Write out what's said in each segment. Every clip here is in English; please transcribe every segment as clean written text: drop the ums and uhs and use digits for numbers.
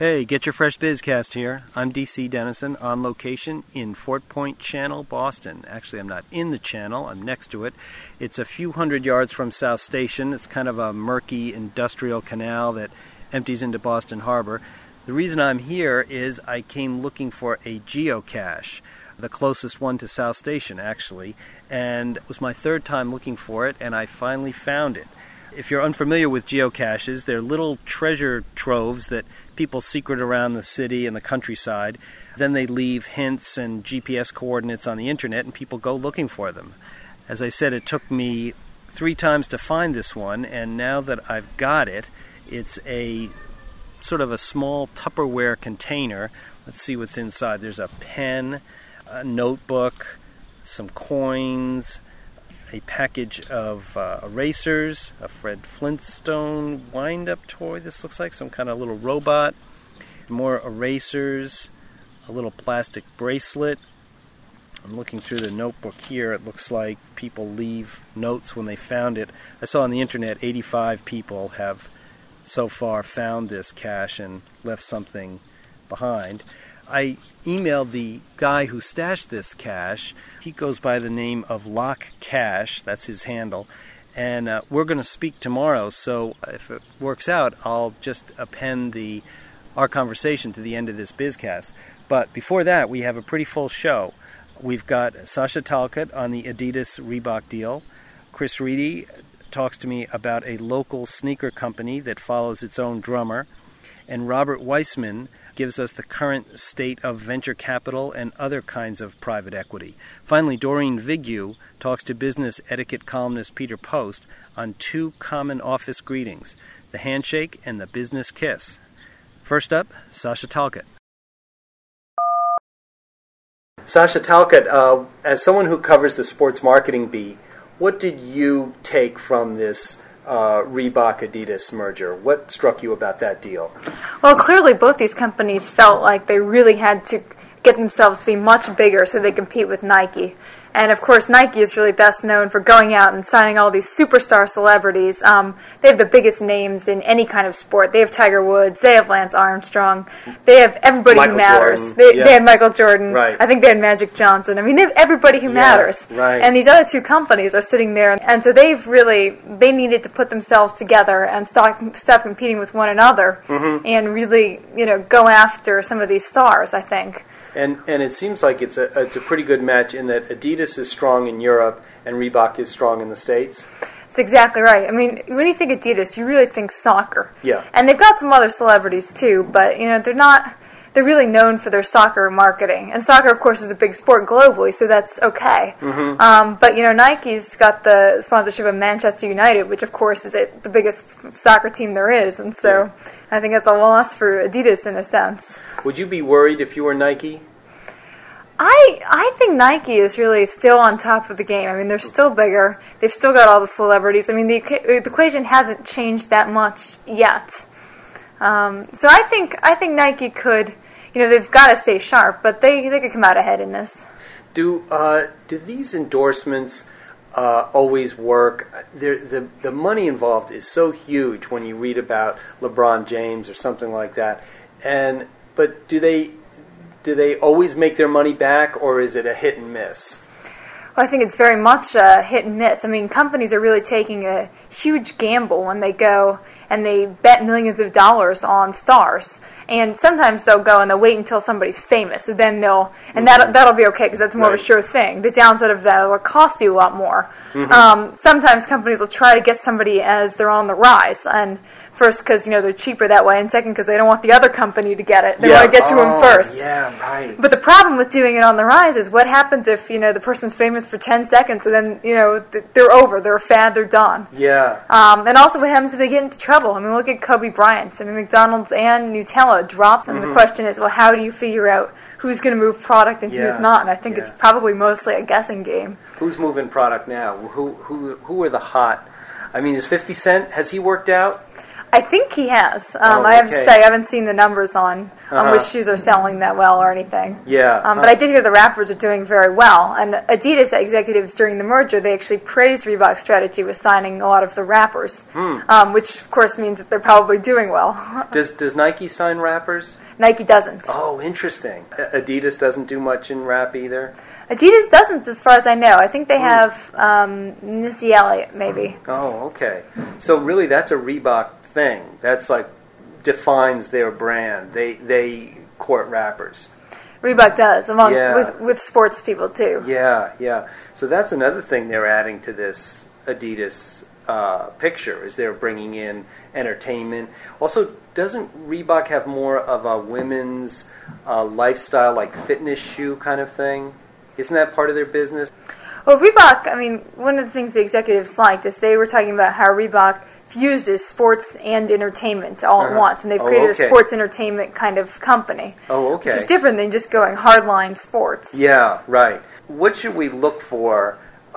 Hey, Get Your Fresh Bizcast here. I'm DC Dennison on location in Fort Point Channel, Boston. Actually, I'm not in the channel. I'm next to it. It's a few hundred yards from South Station. It's kind of a murky industrial canal that empties into Boston Harbor. The reason I'm here is I came looking for a geocache, the closest one to South Station, actually, and it was my third time looking for it, and I finally found it. If you're unfamiliar with geocaches, they're little treasure troves that people secret around the city and the countryside. Then they leave hints and GPS coordinates on the internet, and people go looking for them. As I said, it took me 3 times to find this one, and now that I've got it, it's a sort of a small Tupperware container. Let's see what's inside. There's a pen, a notebook, some coins, a package of erasers, a Fred Flintstone wind-up toy. This looks like some kind of little robot. More erasers, a little plastic bracelet. I'm looking through the notebook here. It looks like people leave notes when they found it. I saw on the internet 85 people have so far found this cache and left something behind. I emailed the guy who stashed this cache. He goes by the name of Lock Cache. That's his handle. And we're going to speak tomorrow, so if it works out, I'll just append our conversation to the end of this Bizcast. But before that, we have a pretty full show. We've got Sasha Talcott on the Adidas Reebok deal. Chris Reedy talks to me about a local sneaker company that follows its own drummer. And Robert Weissman gives us the current state of venture capital and other kinds of private equity. Finally, Doreen Vigue talks to business etiquette columnist Peter Post on 2 common office greetings, the handshake and the business kiss. First up, Sasha Talcott. Sasha Talcott, as someone who covers the sports marketing beat, what did you take from this Reebok-Adidas merger? What struck you about that deal? Well, clearly both these companies felt like they really had to get themselves to be much bigger so they compete with Nike. And of course, Nike is really best known for going out and signing all these superstar celebrities. They have the biggest names in any kind of sport. They have Tiger Woods. They have Lance Armstrong. They have everybody who matters. They have Michael Jordan. Right. I think they had Magic Johnson. I mean, they have everybody who matters. Right. And these other 2 companies are sitting there, and so they needed to put themselves together and stop competing with one another, and really, go after some of these stars, I think. And it seems like it's a pretty good match in that Adidas is strong in Europe and Reebok is strong in the States. That's exactly right. I mean, when you think Adidas, you really think soccer. Yeah. And they've got some other celebrities too, but they're really known for their soccer marketing. And soccer, of course, is a big sport globally, so that's okay. But Nike's got the sponsorship of Manchester United, which of course is the biggest soccer team there is, and so I think it's a loss for Adidas in a sense. Would you be worried if you were Nike? I think Nike is really still on top of the game. I mean, they're still bigger. They've still got all the celebrities. I mean, the equation hasn't changed that much yet. So I think Nike could, they've got to stay sharp, but they could come out ahead in this. Do these endorsements always work? The money involved is so huge when you read about LeBron James or something like that. But do they always make their money back, or is it a hit and miss? Well, I think it's very much a hit and miss. I mean, companies are really taking a huge gamble when they go and they bet millions of dollars on stars. And sometimes they'll go and they'll wait until somebody's famous, and then that'll be okay because that's more of a sure thing. The downside of that will cost you a lot more. Sometimes companies will try to get somebody as they're on the rise, and first because they're cheaper that way, and second because they don't want the other company to get it. They want to get to them first. Yeah, right. But the problem with doing it on the rise is what happens if the person's famous for 10 seconds and then they're over, they're a fad, they're done. Yeah. And also what happens if they get into trouble? I mean, look at Kobe Bryant. I mean, McDonald's and Nutella dropped, and the question is, well, how do you figure out who's going to move product and who's not? And I think it's probably mostly a guessing game. Who's moving product now? Who are the hot? I mean, is 50 Cent, has he worked out? I think he has. I have to say, I haven't seen the numbers on which shoes are selling that well or anything. Yeah. But I did hear the rappers are doing very well. And Adidas executives during the merger, they actually praised Reebok's strategy with signing a lot of the rappers, which of course means that they're probably doing well. Does Nike sign rappers? Nike doesn't. Oh, interesting. Adidas doesn't do much in rap either? Adidas doesn't, as far as I know. I think they have Missy Elliott, maybe. Oh, okay. So really that's a Reebok thing. That's like defines their brand. They court rappers. Reebok does, along with sports people too. Yeah. So that's another thing they're adding to this Adidas picture, is they're bringing in entertainment. Also, doesn't Reebok have more of a women's lifestyle, like fitness shoe kind of thing? Isn't that part of their business? Well, Reebok, I mean, one of the things the executives liked is they were talking about how Reebok fuses sports and entertainment all at once, and they've created a sports entertainment kind of company. Oh, okay. Which is different than just going hardline sports. Yeah, right. What should we look for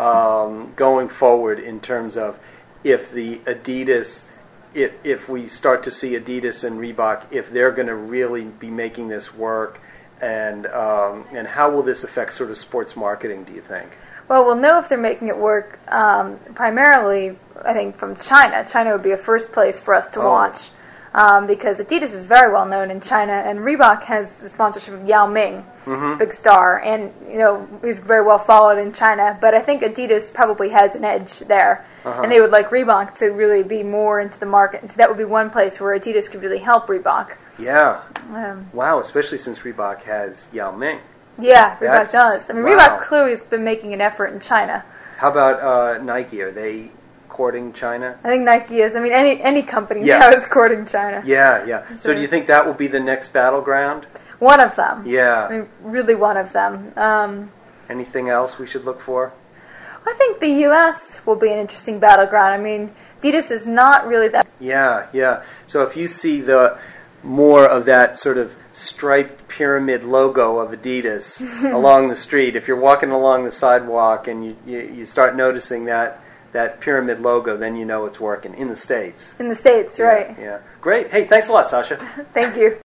going forward in terms of if the Adidas, if we start to see Adidas and Reebok, if they're going to really be making this work, and how will this affect sort of sports marketing, do you think? Well, we'll know if they're making it work primarily, I think, from China. China would be a first place for us to watch because Adidas is very well known in China, and Reebok has the sponsorship of Yao Ming, big star, and he's very well followed in China. But I think Adidas probably has an edge there, and they would like Reebok to really be more into the market. And so that would be one place where Adidas could really help Reebok. Yeah. Wow, especially since Reebok has Yao Ming. Yeah, Reebok does. I mean, Reebok clearly has been making an effort in China. How about Nike? Are they courting China? I think Nike is. I mean, any company now is courting China. Yeah. So do you think that will be the next battleground? One of them. Yeah. I mean, really one of them. Anything else we should look for? I think the U.S. will be an interesting battleground. I mean, Adidas is not really that. Yeah. So if you see the more of that sort of striped pyramid logo of Adidas along the street, if you're walking along the sidewalk and you start noticing that pyramid logo, then you know it's working in the States. In the States, right. Yeah. Great. Hey, thanks a lot, Sasha. Thank you.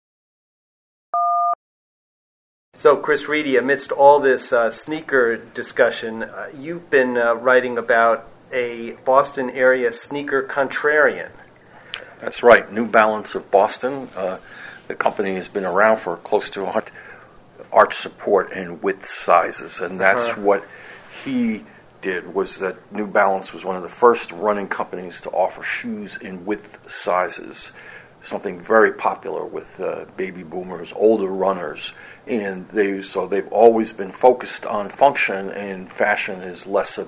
So, Chris Reedy, amidst all this sneaker discussion, you've been writing about a Boston area sneaker contrarian. That's right, New Balance of Boston. The company has been around for close to 100 arch support and width sizes, and that's what he did, was that New Balance was one of the first running companies to offer shoes in width sizes, something very popular with baby boomers, older runners, and they've always been focused on function, and fashion is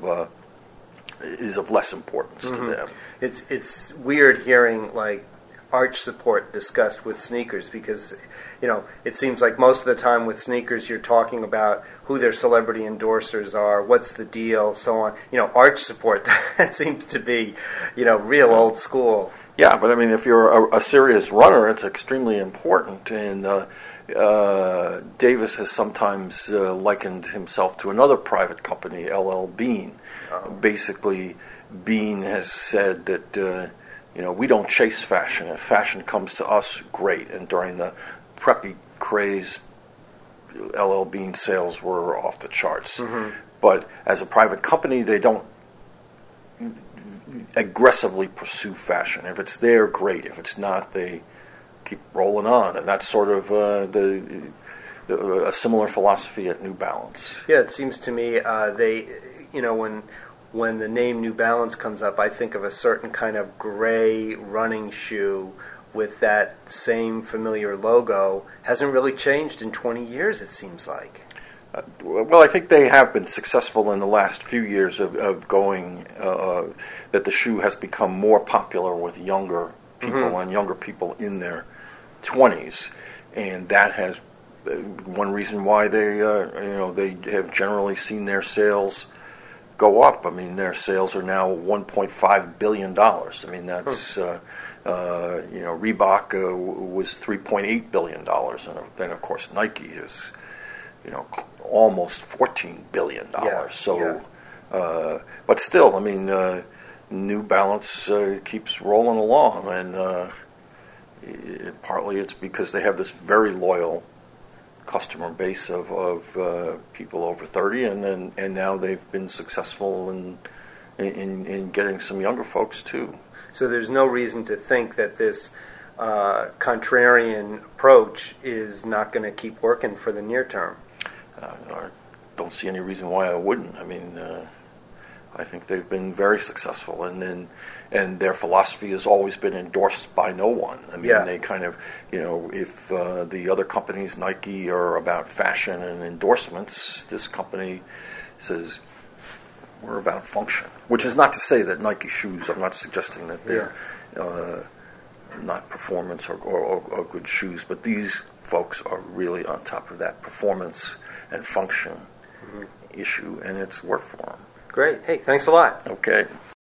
of less importance to them. It's weird hearing like arch support discussed with sneakers, because it seems like most of the time with sneakers you're talking about who their celebrity endorsers are, what's the deal, so on. Arch support, that seems to be real old school. Yeah, but I mean, if you're a serious runner, it's extremely important. And Davis has sometimes likened himself to another private company, LL Bean. Basically, Bean has said that we don't chase fashion. If fashion comes to us, great. And during the preppy craze, LL Bean sales were off the charts. But as a private company, they don't aggressively pursue fashion. If it's there, great. If it's not, they keep rolling on. And that's sort of a similar philosophy at New Balance. Yeah, it seems to me they, when the name New Balance comes up, I think of a certain kind of gray running shoe with that same familiar logo. Hasn't really changed in 20 years, it seems like. Well, I think they have been successful in the last few years of going, that the shoe has become more popular with younger people and younger people in their 20s. And that has one reason why they have generally seen their sales go up. I mean, their sales are now $1.5 billion. I mean, that's, Reebok was $3.8 billion. And then, of course, Nike is, almost $14 billion. But still, I mean, New Balance keeps rolling along. And, Partly it's because they have this very loyal customer base of people over 30, and now they've been successful in getting some younger folks too. So there's no reason to think that this contrarian approach is not going to keep working for the near term. I don't see any reason why I wouldn't. I mean, I think they've been very successful, and their philosophy has always been endorsed by no one. I mean, they kind of, if the other companies, Nike, are about fashion and endorsements, this company says we're about function. Which is not to say that Nike shoes, I'm not suggesting that they're not performance or good shoes, but these folks are really on top of that performance and function issue, and it's worked for them. Great. Hey, thanks a lot. Okay.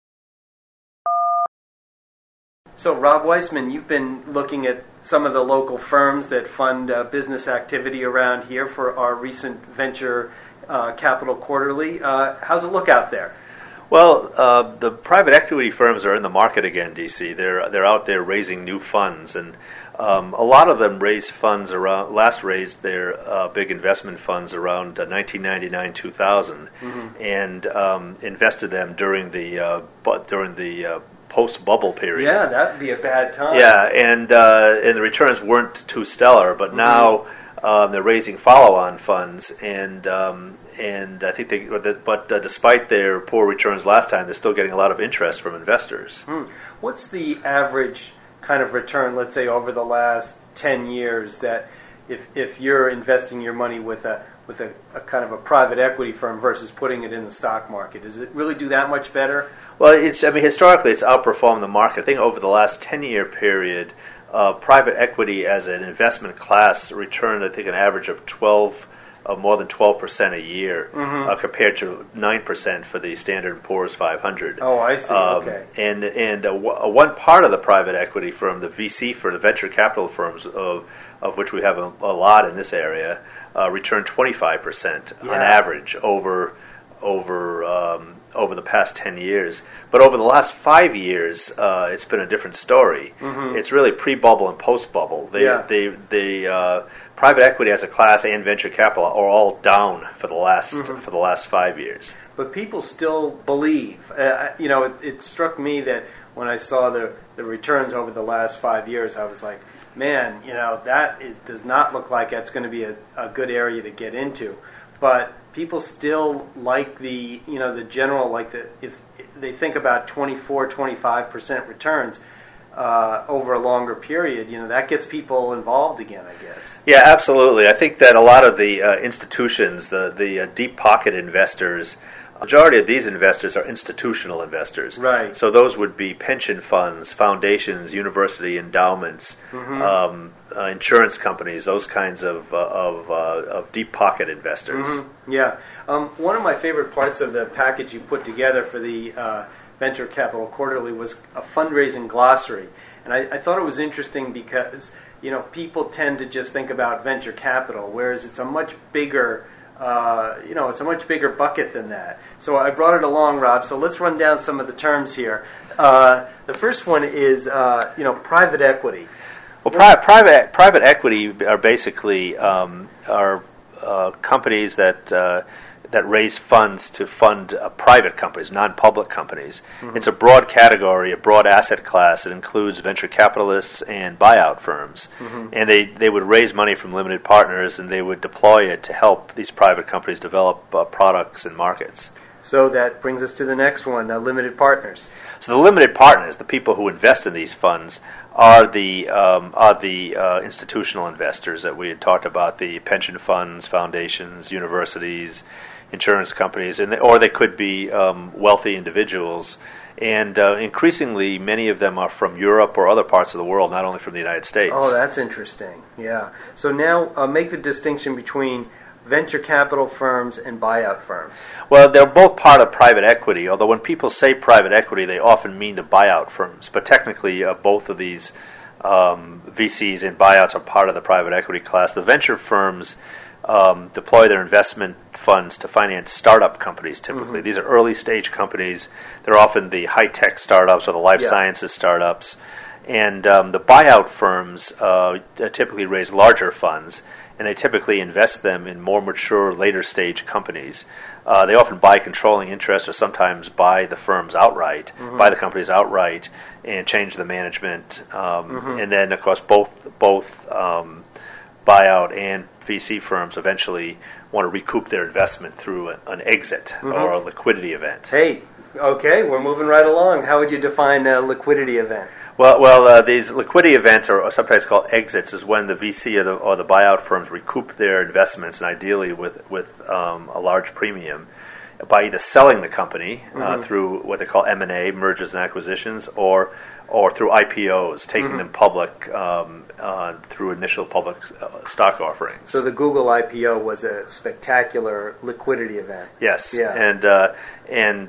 So, Rob Weissman, you've been looking at some of the local firms that fund business activity around here for our recent Venture Capital Quarterly. How's it look out there? Well, the private equity firms are in the market again, DC. They're out there raising new funds, and a lot of them raised funds last raised their big investment funds around 1999-2000, and invested them during the post-bubble period. Yeah, that'd be a bad time. Yeah, and the returns weren't too stellar, but now they're raising follow-on funds, and I think despite their poor returns last time, they're still getting a lot of interest from investors. What's the average kind of return, let's say, over the last 10 years, that if you're investing your money with a kind of a private equity firm versus putting it in the stock market? Does it really do that much better? Well, historically, it's outperformed the market. I think over the last 10-year period, private equity as an investment class returned, I think, an average of more than 12% a year, compared to 9% for the Standard & Poor's 500. Oh, I see. Okay. And one part of the private equity firm, the VC firm, the venture capital firms, of which we have a lot in this area, returned 25% on average over the past 10 years. But over the last 5 years, it's been a different story. It's really pre-bubble and post-bubble. Private equity as a class and venture capital are all down for the last 5 years. But people still believe. It struck me that when I saw the returns over the last 5 years, I was like, man, does not look like that's going to be a good area to get into. But people still like the general, if they think about 24-25% returns over a longer period, that gets people involved again, I guess. Yeah, absolutely. I think that a lot of the institutions, the deep pocket investors, the majority of these investors are institutional investors. Right. So those would be pension funds, foundations, university endowments, insurance companies, those kinds of deep pocket investors. Yeah. One of my favorite parts of the package you put together for the Venture Capital Quarterly was a fundraising glossary. And I thought it was interesting because, people tend to just think about venture capital, whereas it's a much bigger bucket than that. So I brought it along, Rob. So let's run down some of the terms here. The first one is, private equity. Well, private equity are basically companies that raise funds to fund private companies, non-public companies. It's a broad category, a broad asset class. It includes venture capitalists and buyout firms. And they would raise money from limited partners, and they would deploy it to help these private companies develop products and markets. So that brings us to the next one, limited partners. So the limited partners, the people who invest in these funds, are the institutional investors that we had talked about, the pension funds, foundations, universities, insurance companies, or they could be wealthy individuals. And increasingly, many of them are from Europe or other parts of the world, not only from the United States. Oh, that's interesting. Yeah. So now make the distinction between venture capital firms and buyout firms. Well, they're both part of private equity, although when people say private equity, they often mean the buyout firms. But technically, both of these VCs and buyouts are part of the private equity class. The venture firms deploy their investment funds to finance startup companies, typically. These are early-stage companies. They're often the high-tech startups or the life sciences startups. And the buyout firms typically raise larger funds, and they typically invest them in more mature, later-stage companies. They often buy controlling interest or sometimes buy the firms outright, buy the companies outright, and change the management. And then, of course, both buyout and VC firms eventually want to recoup their investment through an exit or a liquidity event. Hey, okay, we're moving right along. How would you define a liquidity event? Well, these liquidity events are sometimes called exits. Is when the VC or the buyout firms recoup their investments, and ideally with a large premium, by either selling the company through what they call M&A, mergers and acquisitions, or through IPOs, taking them public through initial public stock offerings. So the Google IPO was a spectacular liquidity event. Yes, yeah. and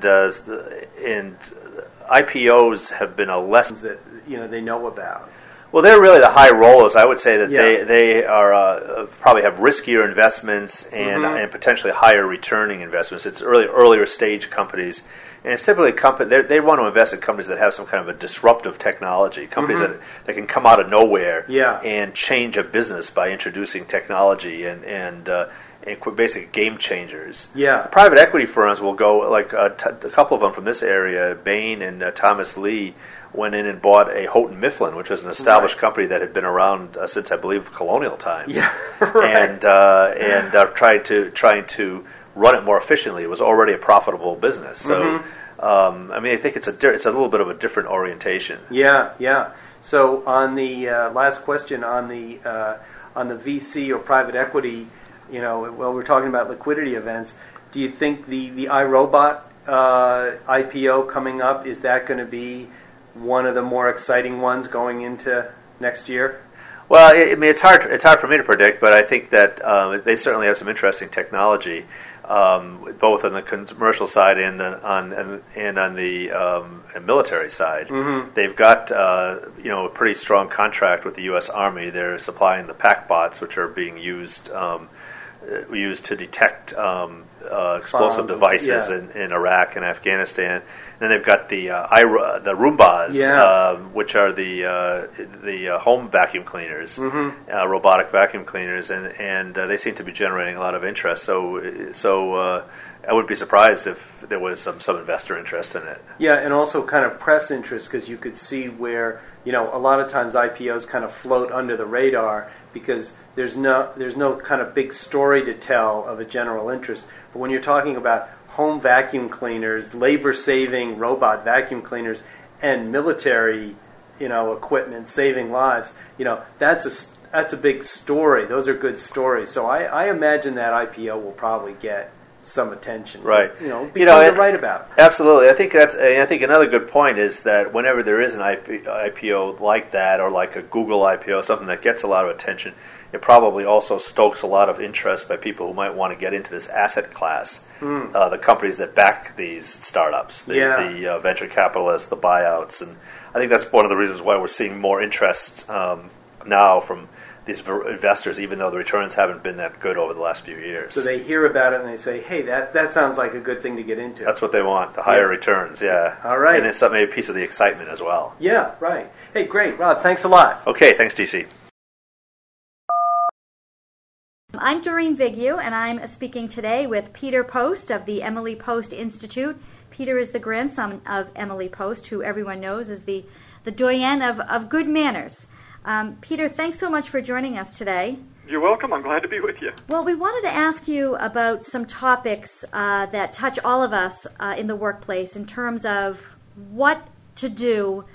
IPOs have been a lesson that they know about. Well, they're really the high rollers. I would say that they are probably have riskier investments and potentially higher returning investments. It's earlier stage companies, and it's typically they want to invest in companies that have some kind of a disruptive technology, companies that can come out of nowhere and change a business by introducing technology and basically game changers. Yeah, private equity firms will go like a couple of them from this area. Bain and Thomas Lee went in and bought a Houghton Mifflin, which was an established company that had been around since I believe colonial times. Yeah, right. And trying to run it more efficiently. It was already a profitable business. So I think it's a little bit of a different orientation. Yeah. So on the last question on the VC or private equity, we're talking about liquidity events. Do you think the iRobot IPO coming up, is that going to be one of the more exciting ones going into next year? Well, it's hard for me to predict, but I think that they certainly have some interesting technology, both on the commercial side and on the military side. They've got a pretty strong contract with the U.S. Army. They're supplying the PackBots, which are being used to detect explosive devices in Iraq and Afghanistan. And then they've got the Roombas, which are the home vacuum cleaners, robotic vacuum cleaners, and they seem to be generating a lot of interest. So I would be surprised if there was some investor interest in it. Yeah, and also kind of press interest, because you could see where a lot of times IPOs kind of float under the radar because there's no kind of big story to tell of a general interest. But when you're talking about home vacuum cleaners, labor-saving robot vacuum cleaners, and military, equipment saving lives, that's a big story. Those are good stories. So I imagine that IPO will probably get some attention. Right. Because they're right about. Absolutely. I think another good point is that whenever there is an IPO like that, or like a Google IPO, something that gets a lot of attention, it probably also stokes a lot of interest by people who might want to get into this asset class. The companies that back these startups, the venture capitalists, the buyouts, and I think that's one of the reasons why we're seeing more interest now from these investors, even though the returns haven't been that good over the last few years. So they hear about it and they say, hey, that sounds like a good thing to get into. That's what they want, the higher returns, All right. And it's maybe a piece of the excitement as well. Yeah, right. Hey, great. Rob, thanks a lot. Okay, thanks, DC. I'm Doreen Vignew, and I'm speaking today with Peter Post of the Emily Post Institute. Peter is the grandson of Emily Post, who everyone knows is the doyen of good manners. Peter, thanks so much for joining us today. You're welcome. I'm glad to be with you. Well, we wanted to ask you about some topics that touch all of us in the workplace in terms of what to do,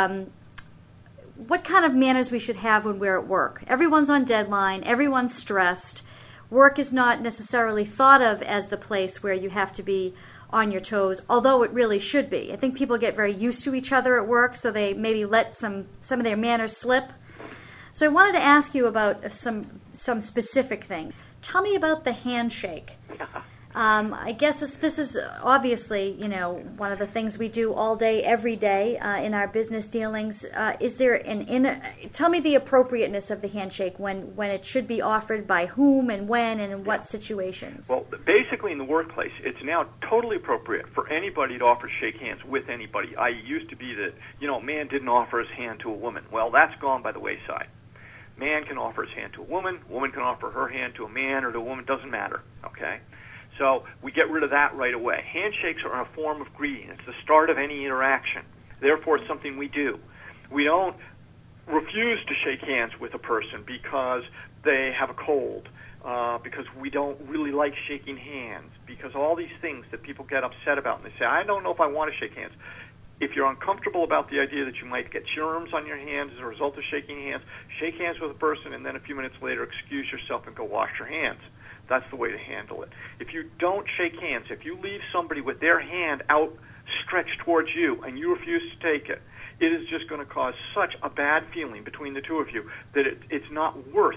what kind of manners we should have when we're at work. Everyone's on deadline. Everyone's stressed. Work is not necessarily thought of as the place where you have to be on your toes, although it really should be. I think people get very used to each other at work, so they maybe let some of their manners slip. So I wanted to ask you about some specific things. Tell me about the handshake. I guess this is obviously, one of the things we do all day, every day in our business dealings. Is there tell me the appropriateness of the handshake, when it should be offered, by whom and when and in what situations? Well, basically in the workplace, it's now totally appropriate for anybody to offer to shake hands with anybody. I used to be that, a man didn't offer his hand to a woman. Well, that's gone by the wayside. Man can offer his hand to a woman can offer her hand to a man or to a woman, doesn't matter, okay? So we get rid of that right away. Handshakes are a form of greeting. It's the start of any interaction. Therefore, it's something we do. We don't refuse to shake hands with a person because they have a cold, because we don't really like shaking hands, because all these things that people get upset about, and they say, I don't know if I want to shake hands. If you're uncomfortable about the idea that you might get germs on your hands as a result of shaking hands, shake hands with a person and then a few minutes later excuse yourself and go wash your hands. That's the way to handle it. If you don't shake hands, if you leave somebody with their hand outstretched towards you and you refuse to take it, it is just going to cause such a bad feeling between the two of you that it's not worth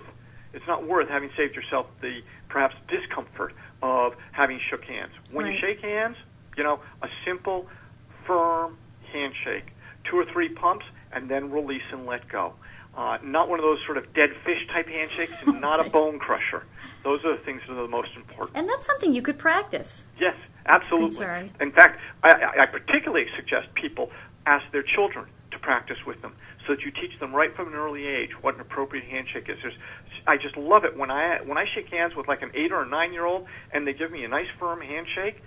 having saved yourself the perhaps discomfort of having shook hands. When you shake hands, a simple, firm handshake, 2 or 3 pumps, and then release and let go. Not one of those sort of dead fish type handshakes, and not a bone crusher. Those are the things that are the most important. And that's something you could practice. Yes, absolutely. Concerned. In fact, I particularly suggest people ask their children to practice with them, so that you teach them right from an early age what an appropriate handshake is. I just love it when I shake hands with like an 8 or a 9-year-old, and they give me a nice firm handshake.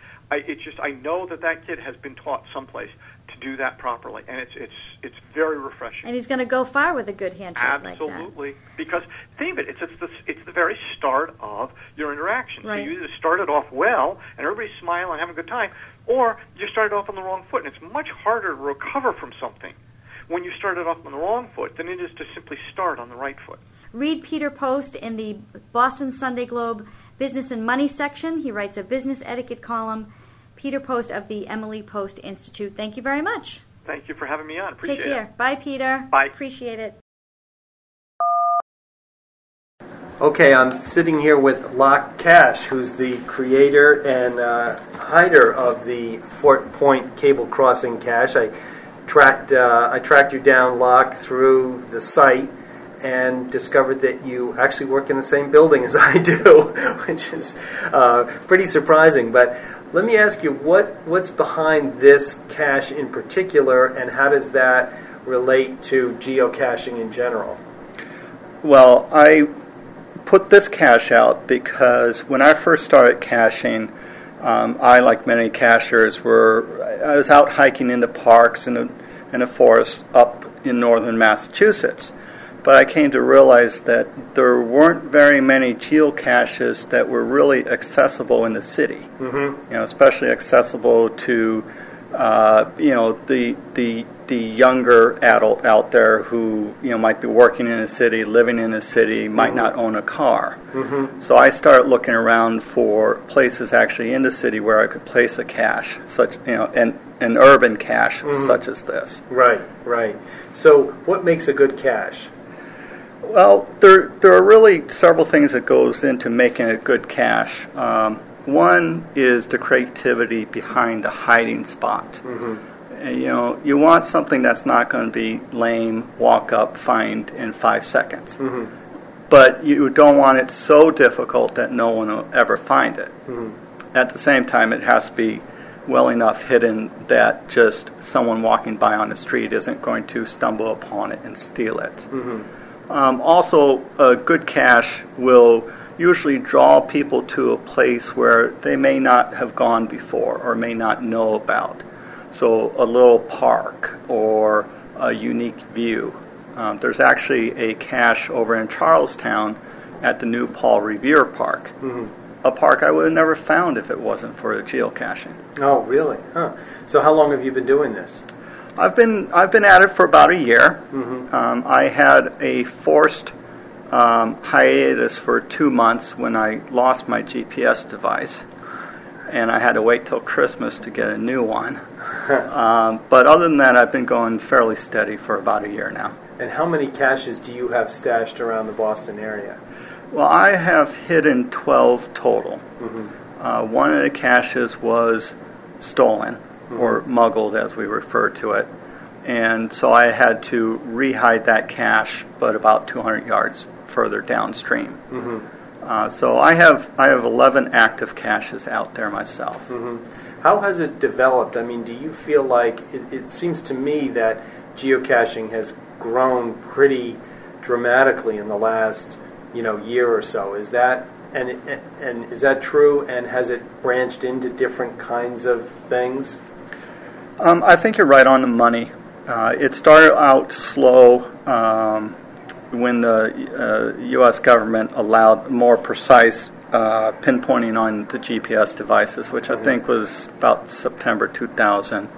I know that kid has been taught someplace to do that properly, and it's very refreshing. And he's going to go far with a good handshake. Absolutely, because think of it, it's the very start of your interaction. Right. So you either start it off well, and everybody's smiling and having a good time, or you started off on the wrong foot, and it's much harder to recover from something when you started off on the wrong foot than it is to simply start on the right foot. Read Peter Post in the Boston Sunday Globe Business and Money section. He writes a business etiquette column. Peter Post of the Emily Post Institute. Thank you very much. Thank you for having me on. Appreciate it. Take care. Bye, Peter. Bye. Appreciate it. Okay, I'm sitting here with Locke Cash, who's the creator and hider of the Fort Point Cable Crossing cache. I tracked you down, Locke, through the site and discovered that you actually work in the same building as I do, which is pretty surprising. But let me ask you, what's behind this cache in particular, and how does that relate to geocaching in general? Well, I put this cache out because when I first started caching, I, like many cachers, I was out hiking in the parks and in the forests up in northern Massachusetts. But I came to realize that there weren't very many geocaches that were really accessible in the city. Mm-hmm. Especially accessible to the younger adult out there who might be working in a city, living in a city, might not own a car. Mm-hmm. So I started looking around for places actually in the city where I could place a cache, such an urban cache such as this. Right. So what makes a good cache? Well, there are really several things that goes into making a good cache. One is the creativity behind the hiding spot. Mm-hmm. And, you want something that's not going to be lame, walk up, find in 5 seconds. Mm-hmm. But you don't want it so difficult that no one will ever find it. Mm-hmm. At the same time, it has to be well enough hidden that just someone walking by on the street isn't going to stumble upon it and steal it. Mm-hmm. Also, a good cache will usually draw people to a place where they may not have gone before or may not know about. So a little park or a unique view. There's actually a cache over in Charlestown at the new Paul Revere Park. Mm-hmm. A park I would have never found if it wasn't for geocaching. Oh, really? Huh. So how long have you been doing this? I've been at it for about a year. Mm-hmm. I had a forced hiatus for 2 months when I lost my GPS device, and I had to wait till Christmas to get a new one. But other than that, I've been going fairly steady for about a year now. And how many caches do you have stashed around the Boston area? Well, I have hidden 12 total. Mm-hmm. One of the caches was stolen, or muggled as we refer to it. And so I had to rehide that cache, but about 200 yards further downstream. So I have 11 active caches out there myself. How has it developed? I mean, do you feel like it seems to me that geocaching has grown pretty dramatically in the last year or so? Is that and is that true? And has it branched into different kinds of things? I think you're right on the money. It started out slow when the U.S. government allowed more precise pinpointing on the GPS devices, which I think was about September 2000.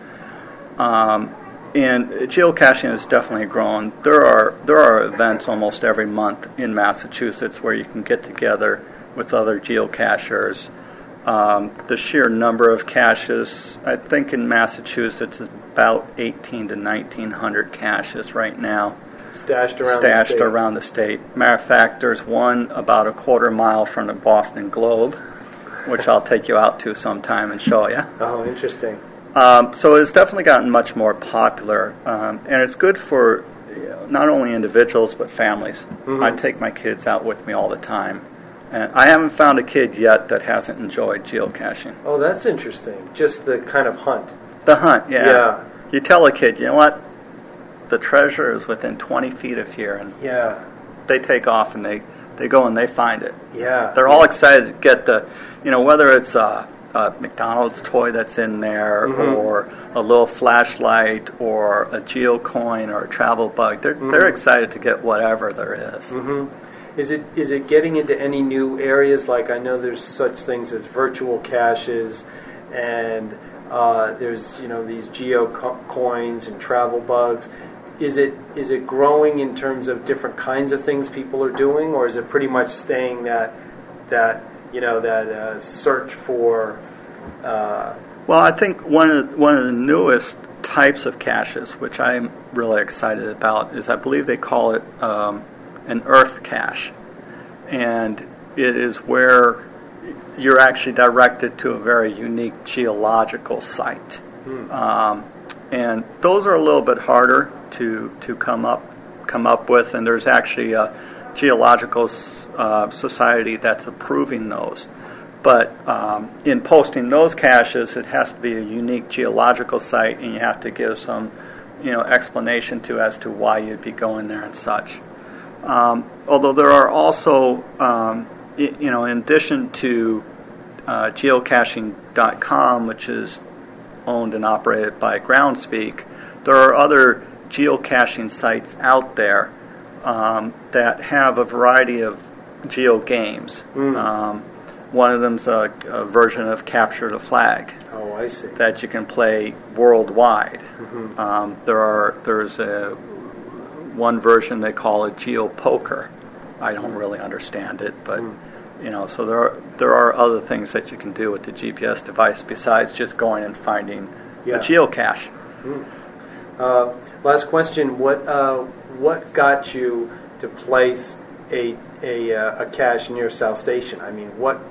And geocaching has definitely grown. There are events almost every month in Massachusetts where you can get together with other geocachers. The sheer number of caches, I think in Massachusetts, is about 18 to 1,900 caches right now. Stashed around the state. Matter of fact, there's one about a quarter mile from the Boston Globe, which I'll take you out to sometime and show you. Oh, interesting. So it's definitely gotten much more popular, and it's good for not only individuals but families. I take my kids out with me all the time. And I haven't found a kid yet that hasn't enjoyed geocaching. Oh, that's interesting. Just the kind of hunt. The hunt, yeah. You tell a kid, you know what? The treasure is within 20 feet of here, and they take off and they go and they find it. Yeah. They're all excited to get the, whether it's a McDonald's toy that's in there, or a little flashlight, or a geocoin, or a travel bug. They're excited to get whatever there is. Is it getting into any new areas? Like, I know there's such things as virtual caches, and there's these geocoins and travel bugs. Is it growing in terms of different kinds of things people are doing, or is it pretty much staying that search for? Well, I think one of the newest types of caches, which I'm really excited about, is I believe they call it an earth cache, and it is where you're actually directed to a very unique geological site. And those are a little bit harder to come up with, and there's actually a geological society that's approving those. But in posting those caches, it has to be a unique geological site, and you have to give some explanation as to why you'd be going there and such. Although there are also, in addition to geocaching.com, which is owned and operated by Groundspeak, there are other geocaching sites out there that have a variety of geo games. One of them's a version of Capture the Flag. Oh, I see. That you can play worldwide. There's one version they call it GeoPoker. I don't really understand it, but so there are other things that you can do with the GPS device besides just going and finding a geocache. Last question: What got you to place a cache near South Station? I mean,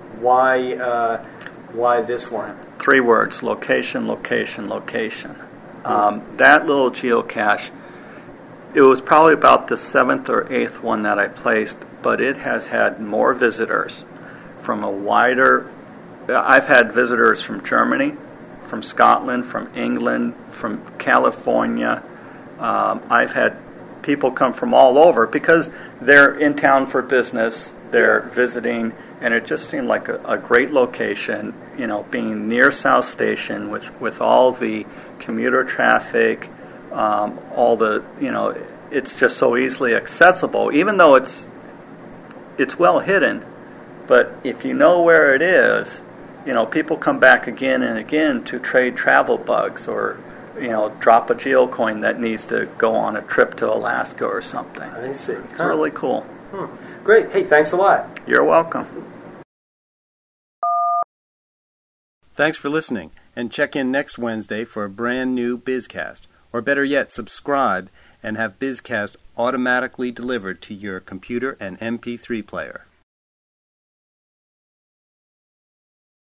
why this one? 3 words: location, location, location. That little geocache, it was probably about the 7th or 8th one that I placed, but it has had more visitors from a wider... I've had visitors from Germany, from Scotland, from England, from California. I've had people come from all over because they're in town for business, they're visiting, and it just seemed like a great location, being near South Station with all the commuter traffic, all the, it's just so easily accessible, even though it's well hidden. But if you know where it is, people come back again and again to trade travel bugs or, drop a geocoin that needs to go on a trip to Alaska or something. I see. It's really cool. Great. Hey, thanks a lot. You're welcome. Thanks for listening, and check in next Wednesday for a brand new BizCast. Or better yet, subscribe and have BizCast automatically delivered to your computer and MP3 player.